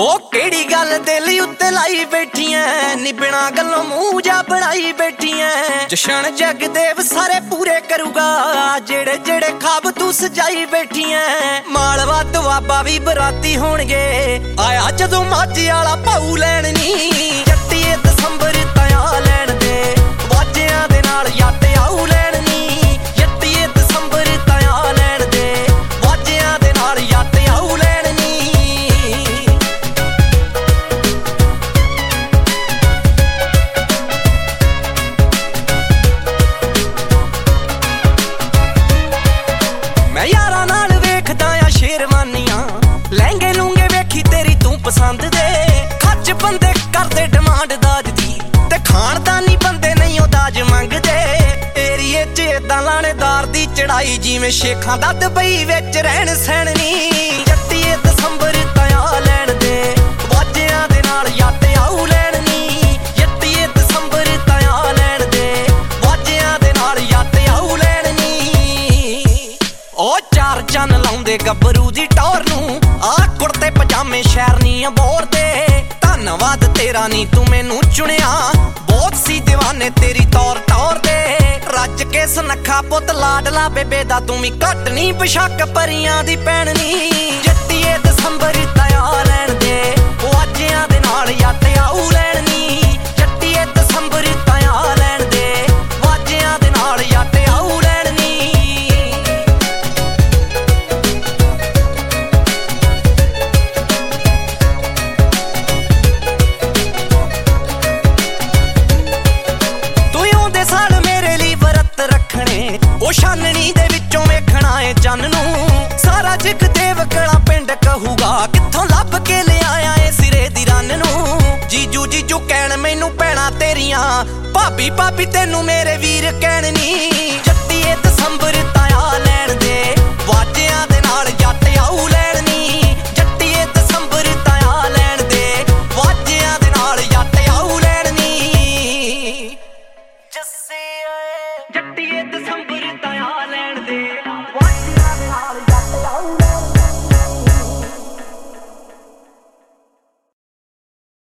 ਉਹ ਕਿਹੜੀ ਗੱਲ ਦਿਲ ਉੱਤੇ ਲਾਈ ਬੈਠੀਆਂ ਨੀ ਬਿਨਾਂ ਗੱਲੋਂ ਮੂੰਹ ਜਾ ਬਣਾਈ ਬੈਠੀਆਂ। ਜਸ਼ਨ ਜਗਦੇਵ ਸਾਰੇ ਪੂਰੇ ਕਰੂਗਾ ਜਿਹੜੇ ਜਿਹੜੇ ਖਾਬ ਤੂੰ ਸਜਾਈ ਬੈਠੀਆਂ। ਮਾਲਵਾ ਦੁਆਬਾ ਵੀ ਬਰਾਤੀ ਹੋਣਗੇ ਆਇਆ ਜਦੋਂ ਮਾਝੇ ਵਾਲਾ ਭਾਊ ਲੈਣ ਨੀ। ਜੱਟੀਏ ਦਸੰਬਰ ਤਾਇਆ ਲੈਣ ਦੇ ਵਾਜਿਆਂ ਦੇ ਨਾਲ ਯੱਟ ਆਊ ਲੈਣ ਨੀ। ਜੱਟੀਏ ਦਸੰਬਰ ਤਾਇਆ ਲੈਣ ਦੇ ਵਾਜਿਆਂ ਦੇ ਨਾਲ ਯੱਟ ਆਊ ਲੈਣ ਨੀ। ਮੈਂ ਯਾਰਾਂ ਨਾਲ ਵੇਖਦਾ ਆ ਸ਼ੇਰਵਾਨੀਆਂ ਲਹਿੰਗੇ ਲੂੰਗੇ ਵੇਖੀ ਤੇਰੀ ਤੂੰ ਪਸੰਦ ਦੇ। ਖੱਚ ਬੰਦੇ ਕਰਦੇ ਡਿਮਾਂਡ ਦਾਜ ਦੀ ਤੇ ਖਾਨਦਾਨੀ ਬੰਦੇ ਨਹੀਂ ਉਹ ਦਾਜ ਮੰਗਦੇ। ਏਰੀਏ 'ਚ ਏਦਾਂ ਲਾਣੇਦਾਰ ਦੀ ਚੜਾਈ ਜਿਵੇਂ ਸ਼ੇਖਾਂ ਦਾ ਦੁਬਈ ਵਿੱਚ ਰਹਿਣ ਸਹਿਣ ਨੀ। ਜੱਟੀਏ ਦਸੰਬਰ ਤਾਇਆ ਲੈਣ ਦੇ ਵਾਜਿਆਂ ਦੇ ਨਾਲ ਯੱਟ ਆਊ ਲੈਣ ਨੀ। ਜੱਟੀਏ ਦਸੰਬਰ ਤਾਇਆ ਲੈਣ ਦੇ ਵਾਜਿਆਂ ਦੇ ਨਾਲ ਯੱਟ ਆਊ ਲੈਣ ਨੀ। ਉਹ ਚਾਰ ਚੰਨ ਲਾਉਂਦੇ ਗੱਭਰੂ ਦੀ ਟੌਰ ਨੂੰ ਆ ਕੁੜਤੇ ਪਜਾਮੇ ਸ਼ਹਿਰਨੀਆਂ ਬੋਰ ਦੇ। ਧੰਨਵਾਦ ਤੇਰਾ ਨੀ ਤੂੰ ਮੈਨੂੰ ਚੁਣਿਆ ਬਹੁਤ ਸੀ ਦੀਵਾਨੇ ਤੇਰੀ ਤੌਰ ਤੌਰ ਦੇ। ਰੱਜ ਕੇ ਸੁਨੱਖਾ ਪੁੱਤ ਲਾਡਲਾ ਬੇਬੇ ਦਾ ਤੂੰ ਵੀ ਘੱਟ ਨੀ ਬਸ਼ੱਕ ਪਰੀਆਂ ਦੀ ਭੈਣ ਨੀ। ਜੱਟੀਏ ਦਸੰਬਰ ਤਾਇਆ ਲੈਣ ਦੇ ਵਾਜਿਆਂ ਦੇ ਨਾਲ ਯੱਟ ਆਊ ਲੈਣ ਨੀ। ਜੱਟੀਏ ਦਸੰਬਰ ਤਾਇਆ ਲੈਣ ਦੇ ਵਾਜਿਆਂ ਦੇ ਨਾਲ ਯੱਟ ਆਊ ਲੈਣ ਨੀ। ਸਾਲ ਮੇਰੇ ਲਈ ਵਰਤ ਰੱਖਣੇ ਉਹ ਛਾਨਣੀ ਦੇ ਵਿੱਚੋਂ ਵੇਖਣਾ ਏ ਚੰਨ ਨੂੰ। ਸਾਰਾ ਜਗਦੇਵ ਕਲਾਂ ਪਿੰਡ ਕਹੂਗਾ ਕਿੱਥੋਂ ਲੱਭ ਕੇ ਲਿਆਇਆ ਏ ਸਿਰੇ ਦੀ ਰੰਨ ਨੂੰ। ਜੀਜੂ ਜੀਜੂ ਕਹਿਣ ਮੈਨੂੰ ਭੈਣਾਂ ਤੇਰੀਆਂ ਭਾਬੀ ਭਾਬੀ ਤੈਨੂੰ ਮੇਰੇ ਵੀਰ ਕਹਿਣ ਨੀ। ਜੱਟੀਏ ਦਸੰਬਰ ਤਾਇਆ ਲੈਣ ਦੇ ਵਾਜਿਆਂ ਦੇ ਨਾਲ ਜੱਟ ਆਊ ਲੈਣ ਨੀ। ਜੱਟੀਏ ਦਸੰਬਰ ਤਾਇਆ ਲੈਣ ਦੇ ਵਾਜਿਆਂ ਦੇ ਨਾਲ ਜੱਟ ਆਊ ਲੈਣ ਨੀ। ਜੱਟੀਏ ਦਸੰਬਰ ਤਾਇਆ ਲੈਣ ਦੇ